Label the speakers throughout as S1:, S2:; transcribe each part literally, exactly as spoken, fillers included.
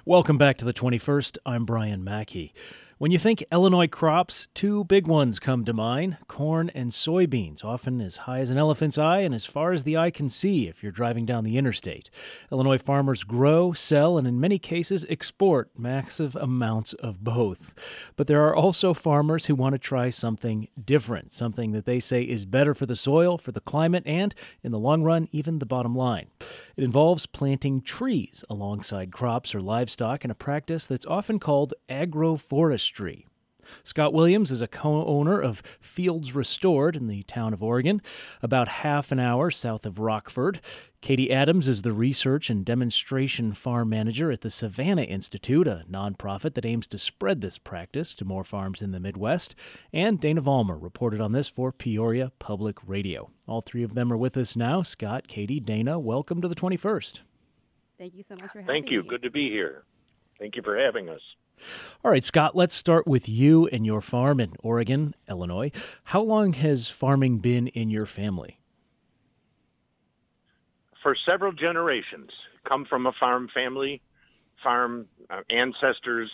S1: Welcome back to the twenty-first. I'm Brian Mackey. When you think Illinois crops, two big ones come to mind: corn and soybeans, often as high as an elephant's eye and as far as the eye can see if you're driving down the interstate. Illinois farmers grow, sell, and in many cases export massive amounts of both. But there are also farmers who want to try something different, something that they say is better for the soil, for the climate, and, in the long run, even the bottom line. It involves planting trees alongside crops or livestock in a practice that's often called agroforestry. Scott Williams is a co-owner of Fields Restored in the town of Oregon, about half an hour south of Rockford. Katie Adams is the research and demonstration farm manager at the Savannah Institute, a nonprofit that aims to spread this practice to more farms in the Midwest. And Dana Vollmer reported on this for Peoria Public Radio. All three of them are with us now. Scott, Katie, Dana, welcome to the twenty-first.
S2: Thank you so much for having
S3: Thank you.
S2: me.
S3: Good to be here. Thank you for having us.
S1: All right, Scott, let's start with you and your farm in Oregon, Illinois. How long has farming been in your family?
S3: For several generations. Come from a farm family. Farm uh, ancestors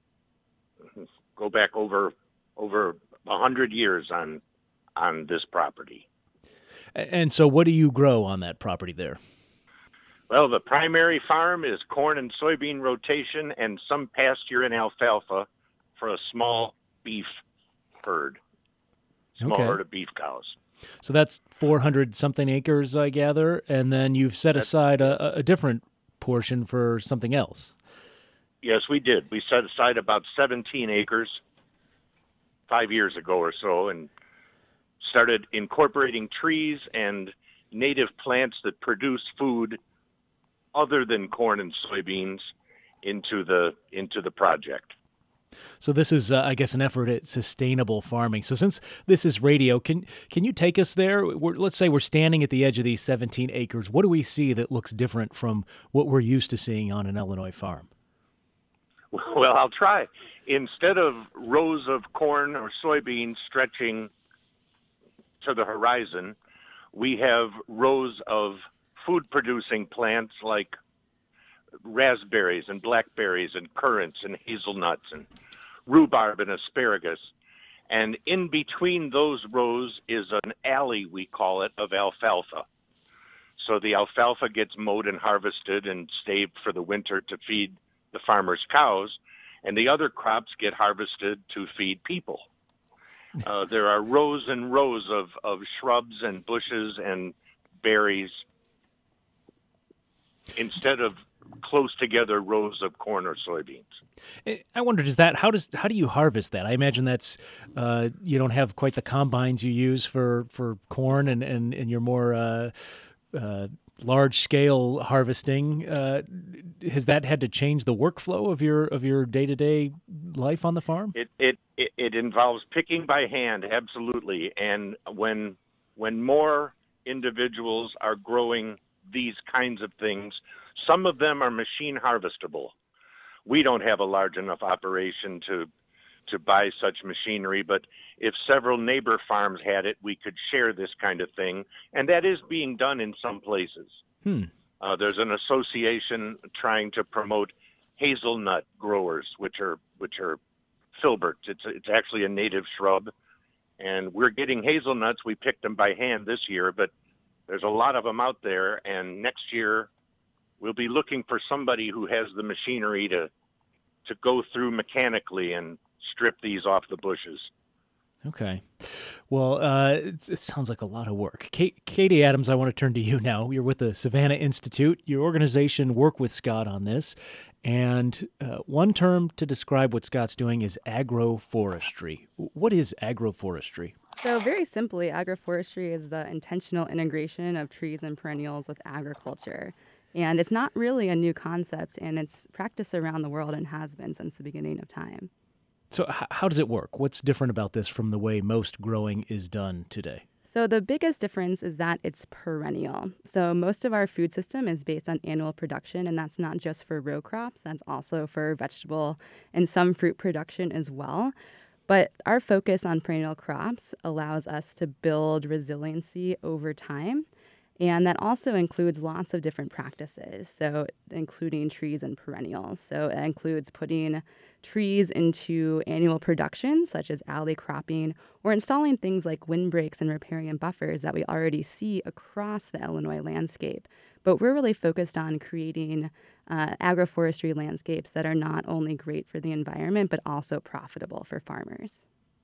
S3: go back over over a hundred years on on this property.
S1: And so what do you grow on that property there?
S3: Well, the primary farm is corn and soybean rotation and some pasture and alfalfa for a small beef herd, small
S1: Okay.
S3: herd of beef cows.
S1: So that's four hundred something acres, I gather, and then you've set
S3: That's-
S1: aside a, a different portion for something else.
S3: Yes, we did. We set aside about seventeen acres five years ago or so and started incorporating trees and native plants that produce food other than corn and soybeans into the into the project.
S1: So this is, uh, I guess, an effort at sustainable farming. So since this is radio, can can you take us there? We're, let's say we're standing at the edge of these seventeen acres. What do we see that looks different from what we're used to seeing on an Illinois farm?
S3: Well, I'll try. Instead of rows of corn or soybeans stretching to the horizon, we have rows of food-producing plants like raspberries and blackberries and currants and hazelnuts and rhubarb and asparagus. And in between those rows is an alley, we call it, of alfalfa. So the alfalfa gets mowed and harvested and staved for the winter to feed the farmer's cows, and the other crops get harvested to feed people. Uh, there are rows and rows of, of shrubs and bushes and berries instead of close together rows of corn or soybeans.
S1: I wonder, does that how does how do you harvest that? I imagine that's uh, you don't have quite the combines you use for, for corn and, and, and your more uh, uh, large scale harvesting. Uh, has that had to change the workflow of your of your day to day life on the farm?
S3: It, it it it involves picking by hand, absolutely. And when when more individuals are growing these kinds of things, some of them are machine harvestable. We don't have a large enough operation to to buy such machinery, but if several neighbor farms had it, we could share this kind of thing, and that is being done in some places.
S1: Hmm.
S3: Uh, there's an association trying to promote hazelnut growers, which are which are filberts. It's it's actually a native shrub, and we're getting hazelnuts. We picked them by hand this year, but there's a lot of them out there, and next year we'll be looking for somebody who has the machinery to to go through mechanically and strip these off the bushes.
S1: Okay. Well, uh, it, it sounds like a lot of work. Kate, Katie Adams, I want to turn to you now. You're with the Savannah Institute. Your organization worked with Scott on this, and uh, one term to describe what Scott's doing is agroforestry. What is agroforestry?
S2: So very simply, agroforestry is the intentional integration of trees and perennials with agriculture. And it's not really a new concept, and it's practiced around the world and has been since the beginning of time.
S1: So h- how does it work? What's different about this from the way most growing is done today?
S2: So the biggest difference is that it's perennial. So most of our food system is based on annual production, and that's not just for row crops, that's also for vegetable and some fruit production as well. But our focus on perennial crops allows us to build resiliency over time. And that also includes lots of different practices, so including trees and perennials. So it includes putting trees into annual production, such as alley cropping, or installing things like windbreaks and riparian buffers that we already see across the Illinois landscape. But we're really focused on creating uh, agroforestry landscapes that are not only great for the environment, but also profitable for farmers.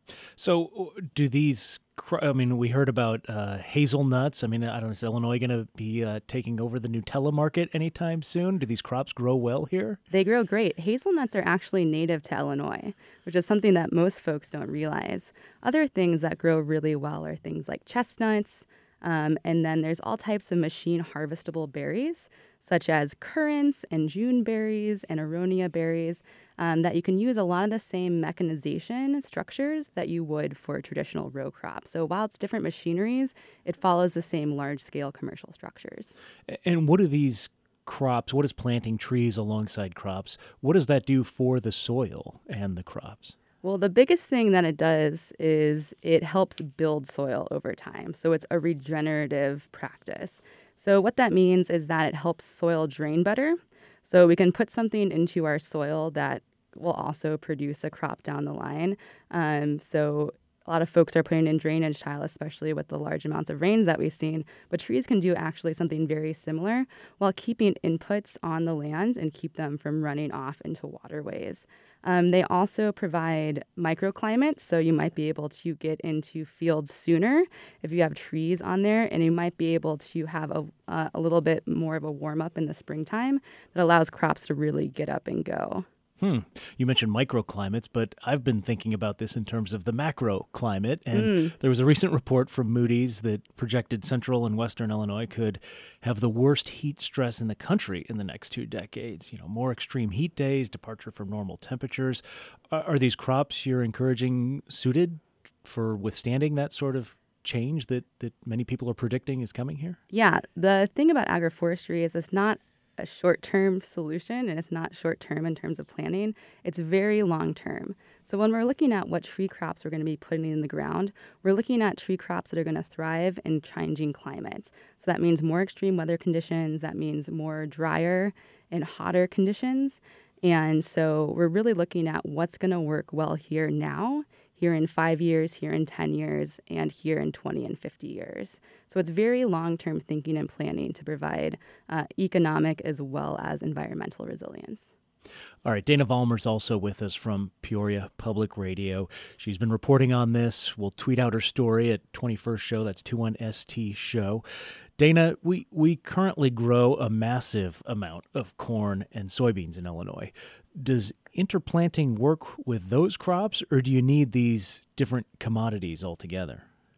S1: So do these, I mean, we heard about uh, hazelnuts. I mean, I don't know, is Illinois going to be uh, taking over the Nutella market anytime soon? Do these crops grow well here?
S2: They grow great. Hazelnuts are actually native to Illinois, which is something that most folks don't realize. Other things that grow really well are things like chestnuts, Um, and then there's all types of machine harvestable berries, such as currants and June berries and aronia berries, um, that you can use a lot of the same mechanization structures that you would for a traditional row crop. So while it's different machineries, it follows the same large-scale commercial structures.
S1: And what do these crops, what is planting trees alongside crops, what does that do for the soil and the crops?
S2: Well, the biggest thing that it does is it helps build soil over time. So it's a regenerative practice. So what that means is that it helps soil drain better. So we can put something into our soil that will also produce a crop down the line. Um, so a lot of folks are putting in drainage tile, especially with the large amounts of rains that we've seen. But trees can do actually something very similar while keeping inputs on the land and keep them from running off into waterways. Um, they also provide microclimates, so you might be able to get into fields sooner if you have trees on there, and you might be able to have a, uh, a little bit more of a warm-up in the springtime that allows crops to really get up and go.
S1: Hmm. You mentioned microclimates, but I've been thinking about this in terms of the macroclimate. And mm. there was a recent report from Moody's that projected central and western Illinois could have the worst heat stress in the country in the next two decades. You know, more extreme heat days, departure from normal temperatures. Are, are these crops you're encouraging suited for withstanding that sort of change that, that many people are predicting is coming here?
S2: Yeah. The thing about agroforestry is it's not a short-term solution, and it's not short-term in terms of planning. It's very long-term. So when we're looking at what tree crops we're going to be putting in the ground, we're looking at tree crops that are going to thrive in changing climates. So that means more extreme weather conditions. That means more drier and hotter conditions. And so we're really looking at what's going to work well here now, here in five years, here in ten years, and here in twenty and fifty years. So it's very long-term thinking and planning to provide uh, economic as well as environmental resilience.
S1: All right, Dana Vollmer's also with us from Peoria Public Radio. She's been reporting on this. We'll tweet out her story at twenty-first Show. That's two one S T Show. Dana, we, we currently grow a massive amount of corn and soybeans in Illinois. Does interplanting work with those crops, or do you need these different commodities altogether?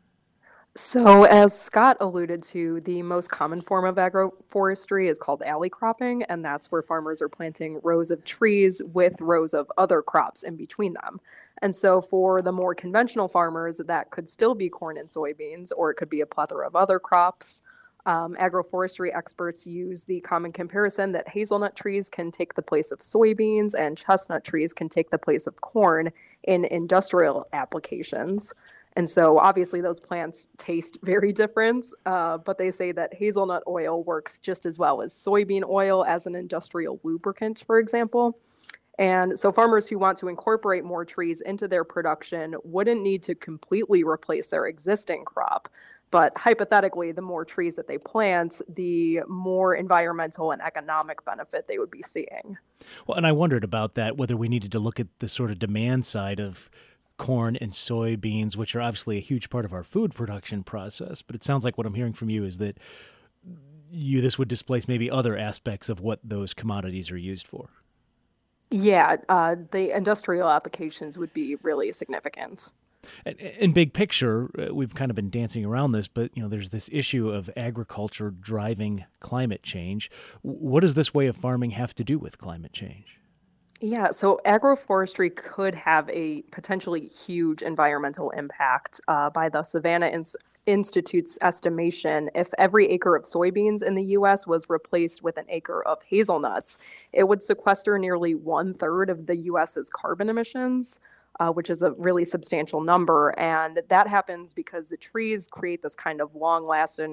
S4: So as Scott alluded to, the most common form of agroforestry is called alley cropping, and that's where farmers are planting rows of trees with rows of other crops in between them. And so for the more conventional farmers, that could still be corn and soybeans, or it could be a plethora of other crops. Um, agroforestry experts use the common comparison that hazelnut trees can take the place of soybeans and chestnut trees can take the place of corn in industrial applications. And so obviously those plants taste very different, uh, but they say that hazelnut oil works just as well as soybean oil as an industrial lubricant, for example. And so farmers who want to incorporate more trees into their production wouldn't need to completely replace their existing crop. But hypothetically, the more trees that they plant, the more environmental and economic benefit they would be seeing.
S1: Well, and I wondered about that, whether we needed to look at the sort of demand side of corn and soybeans, which are obviously a huge part of our food production process. But it sounds like what I'm hearing from you is that you this would displace maybe other aspects of what those commodities are used for.
S4: Yeah, uh, the industrial applications would be really significant.
S1: In big picture, we've kind of been dancing around this, but you know, there's this issue of agriculture driving climate change. What does this way of farming have to do with climate change?
S4: Yeah, so agroforestry could have a potentially huge environmental impact. Uh, by the Savannah Ins- Institute's estimation, if every acre of soybeans in the U S was replaced with an acre of hazelnuts, it would sequester nearly one third of the U S's carbon emissions. Uh, which is a really substantial number. And that happens because the trees create this kind of long-lasting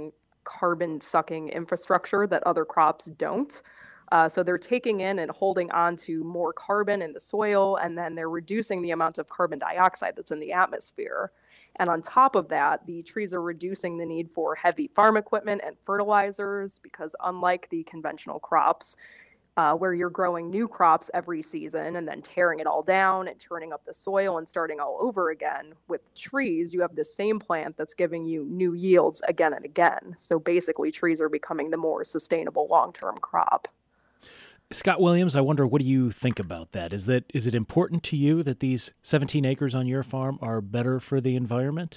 S4: carbon-sucking infrastructure that other crops don't. Uh, so they're taking in and holding on to more carbon in the soil, and then they're reducing the amount of carbon dioxide that's in the atmosphere. And on top of that, the trees are reducing the need for heavy farm equipment and fertilizers because unlike the conventional crops, uh, where you're growing new crops every season and then tearing it all down and turning up the soil and starting all over again, with trees, you have the same plant that's giving you new yields again and again. So basically, trees are becoming the more sustainable long-term crop.
S1: Scott Williams, I wonder, what do you think about that? Is that is it important to you that these seventeen acres on your farm are better for the environment?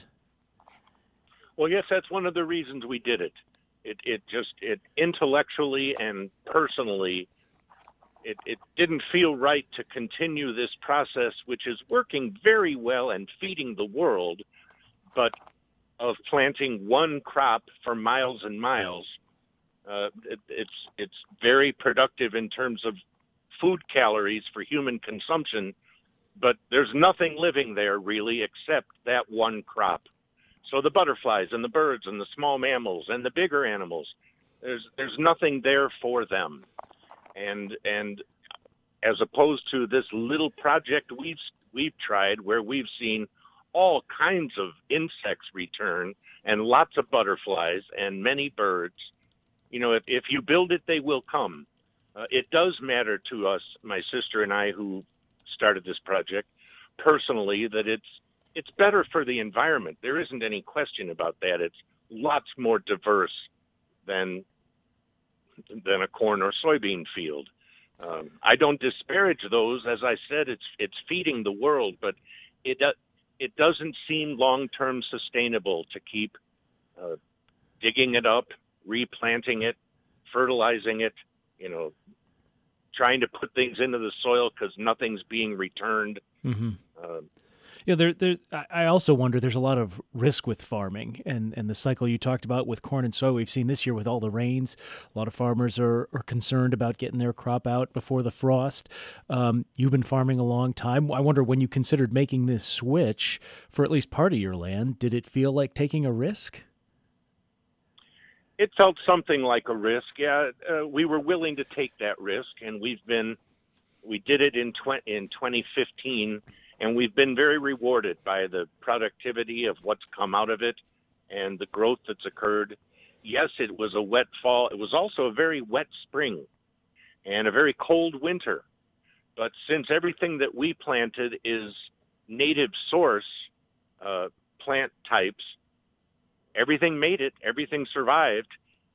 S3: Well, yes, that's one of the reasons we did it. It it just it intellectually and personally, it, it didn't feel right to continue this process, which is working very well and feeding the world, but of planting one crop for miles and miles. Uh, it, it's it's very productive in terms of food calories for human consumption, but there's nothing living there really except that one crop. So the butterflies and the birds and the small mammals and the bigger animals, there's there's nothing there for them, and and as opposed to this little project we've we've tried where we've seen all kinds of insects return and lots of butterflies and many birds. You know, if, if you build it, they will come. Uh, it does matter to us, my sister and I, who started this project, personally, that it's it's better for the environment. There isn't any question about that. It's lots more diverse than than a corn or soybean field. Um, I don't disparage those. As I said, it's it's feeding the world, but it uh, it doesn't seem long-term sustainable to keep uh, digging it up, replanting it, fertilizing it, you know, trying to put things into the soil because nothing's being returned.
S1: Mm-hmm.
S3: Uh,
S1: yeah, there, there. I also wonder, there's a lot of risk with farming and, and the cycle you talked about with corn and soy. We've seen this year with all the rains. A lot of farmers are, are concerned about getting their crop out before the frost. Um, you've been farming a long time. I wonder, when you considered making this switch for at least part of your land, did it feel like taking a risk?
S3: It felt something like a risk. Yeah, uh, we were willing to take that risk, and we've been, we did it in tw- in twenty fifteen, and we've been very rewarded by the productivity of what's come out of it and the growth that's occurred. Yes, it was a wet fall. It was also a very wet spring and a very cold winter. But since everything that we planted is native source uh, plant types, everything made it. Everything survived.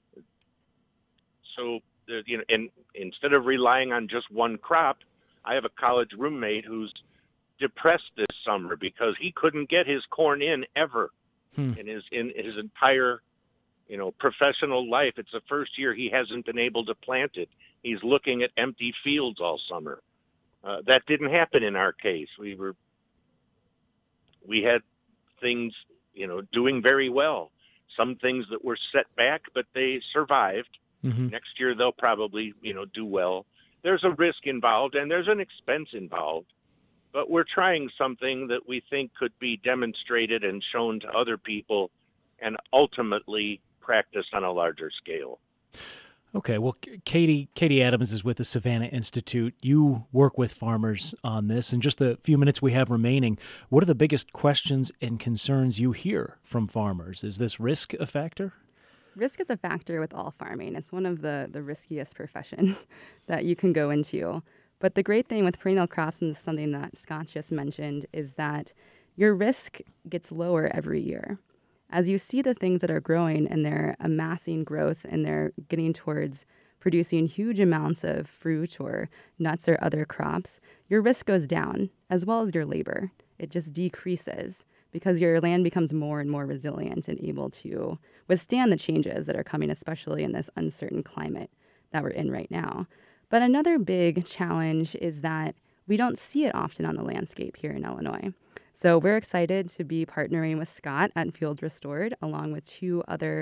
S3: So, you know, and instead of relying on just one crop, I have a college roommate who's depressed this summer because he couldn't get his corn in ever hmm. in his in his entire, you know, professional life. It's the first year he hasn't been able to plant it. He's looking at empty fields all summer. Uh, that didn't happen in our case. We were we had things, you know, doing very well. Some things that were set back, but they survived. Mm-hmm. Next year, they'll probably, you know, do well. There's a risk involved and there's an expense involved, but we're trying something that we think could be demonstrated and shown to other people and ultimately practiced on a larger scale.
S1: Okay, well, Katie Katie Adams is with the Savannah Institute. You work with farmers on this. In just the few minutes we have remaining, what are the biggest questions and concerns you hear from farmers? Is this risk a factor?
S2: Risk is a factor with all farming. It's one of the, the riskiest professions that you can go into. But the great thing with perennial crops, and this is something that Scott just mentioned, is that your risk gets lower every year. As you see the things that are growing and they're amassing growth and they're getting towards producing huge amounts of fruit or nuts or other crops, your risk goes down as well as your labor. It just decreases because your land becomes more and more resilient and able to withstand the changes that are coming, especially in this uncertain climate that we're in right now. But another big challenge is that we don't see it often on the landscape here in Illinois. So we're excited to be partnering with Scott at Field Restored, along with two other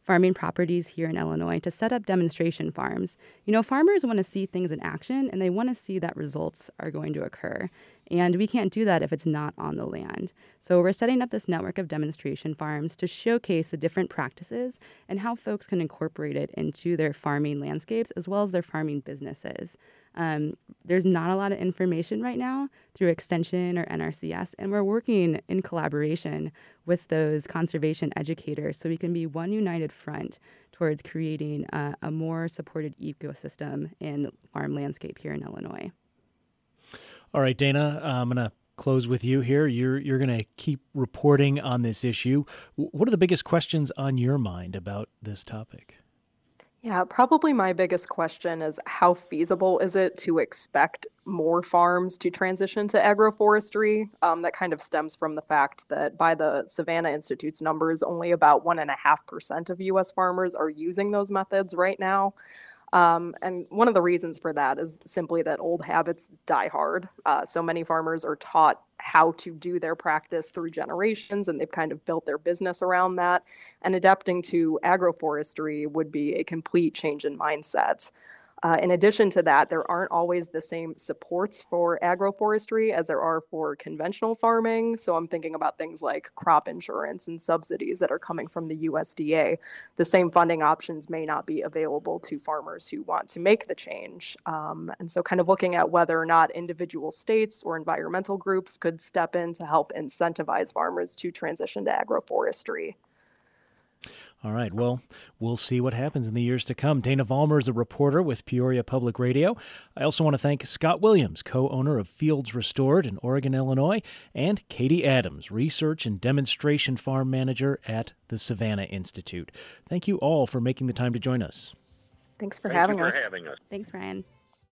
S2: farming properties here in Illinois to set up demonstration farms. You know, farmers want to see things in action, and they want to see that results are going to occur. And we can't do that if it's not on the land. So we're setting up this network of demonstration farms to showcase the different practices and how folks can incorporate it into their farming landscapes as well as their farming businesses. Um, there's not a lot of information right now through Extension or N R C S, and we're working in collaboration with those conservation educators so we can be one united front towards creating a, a more supported ecosystem in farm landscape here in Illinois.
S1: All right, Dana, I'm going to close with you here. You're you're going to keep reporting on this issue. What are the biggest questions on your mind about this topic?
S4: Yeah, probably my biggest question is how feasible is it to expect more farms to transition to agroforestry? Um, that kind of stems from the fact that by the Savannah Institute's numbers, only about one and a half percent of U S farmers are using those methods right now. Um, and one of the reasons for that is simply that old habits die hard. Uh, so many farmers are taught how to do their practice through generations, and they've kind of built their business around that. And adapting to agroforestry would be a complete change in mindset. Uh, in addition to that, there aren't always the same supports for agroforestry as there are for conventional farming. So I'm thinking about things like crop insurance and subsidies that are coming from the U S D A. The same funding options may not be available to farmers who want to make the change. Um, and so kind of looking at whether or not individual states or environmental groups could step in to help incentivize farmers to transition to agroforestry.
S1: All right. Well, we'll see what happens in the years to come. Dana Vollmer is a reporter with Peoria Public Radio. I also want to thank Scott Williams, co-owner of Fields Restored in Oregon, Illinois, and Katie Adams, research and demonstration farm manager at the Savannah Institute. Thank you all for making the time to join us.
S4: Thanks for
S3: Thank
S4: having
S3: you for
S4: us.
S3: having us.
S2: Thanks, Ryan.